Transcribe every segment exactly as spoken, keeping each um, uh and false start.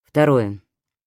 Второе.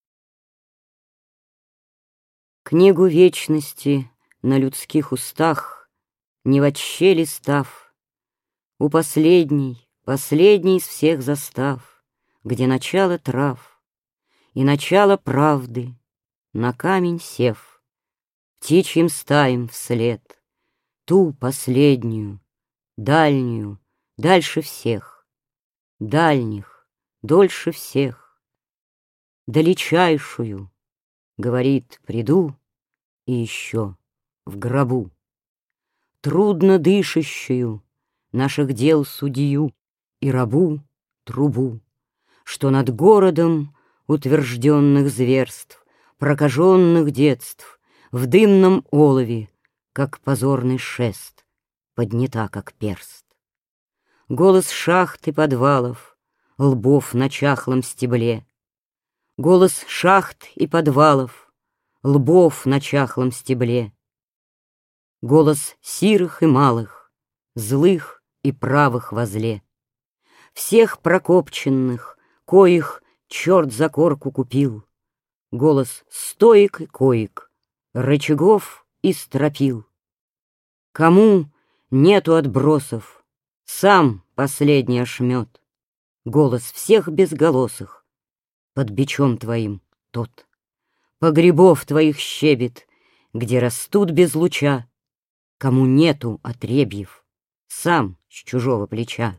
Книгу вечности на людских устах, не вотще листав, у последней, последней из всех застав, где начало трав и начало правды, на камень сев, птичьим стаям вслед, ту последнюю, дальнюю, дальше всех, дальних, дольше всех, далечайшую, говорит, приду и еще в гробу, трудно дышащую наших дел судью и рабу трубу, что над городом утвержденных зверств, прокаженных детств, в дымном олове, как позорный шест, поднята, как перст. Голос шахт и подвалов, лбов на чахлом стебле, голос шахт и подвалов, лбов на чахлом стебле, голос сирых и малых, злых и правых возле, всех прокопченных, коих черт за корку купил, голос стоек и коек, рычагов и стропил. Кому нету отбросов, сам последний ошмет, голос всех безголосых, под бичом твоим тот, погребов твоих щебет, где растут без луча, кому нету отребьев, сам с чужого плеча.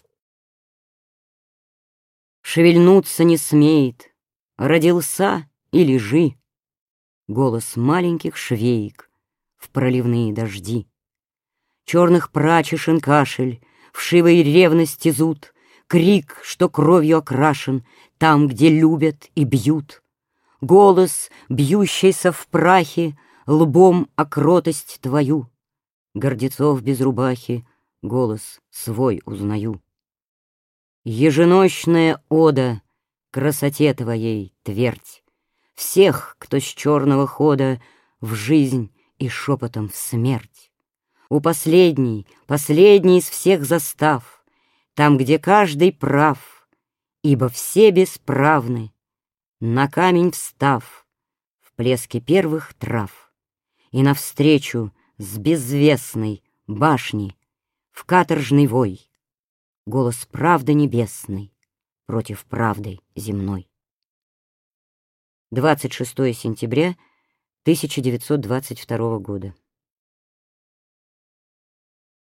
Шевельнуться не смеет, родился и лежи, голос маленьких швеек в проливные дожди. Черных прачечен кашель, вшивой ревности зуд, крик, что кровью окрашен, там, где любят и бьют. Голос, бьющийся в прахе, лбом о кротость твою. Гордецов без рубахи, голос свой узнаю. Еженочная ода красоте твоей твердь, всех, кто с черного хода в жизнь и шепотом в смерть. У последней, последней из всех застав, там, где каждый прав, ибо все бесправны, на камень встав, в плеске первых трав, и навстречу с безвестной башни в каторжный вой, голос правды небесной против правды земной. двадцать шестое сентября тысяча девятьсот двадцать второго года.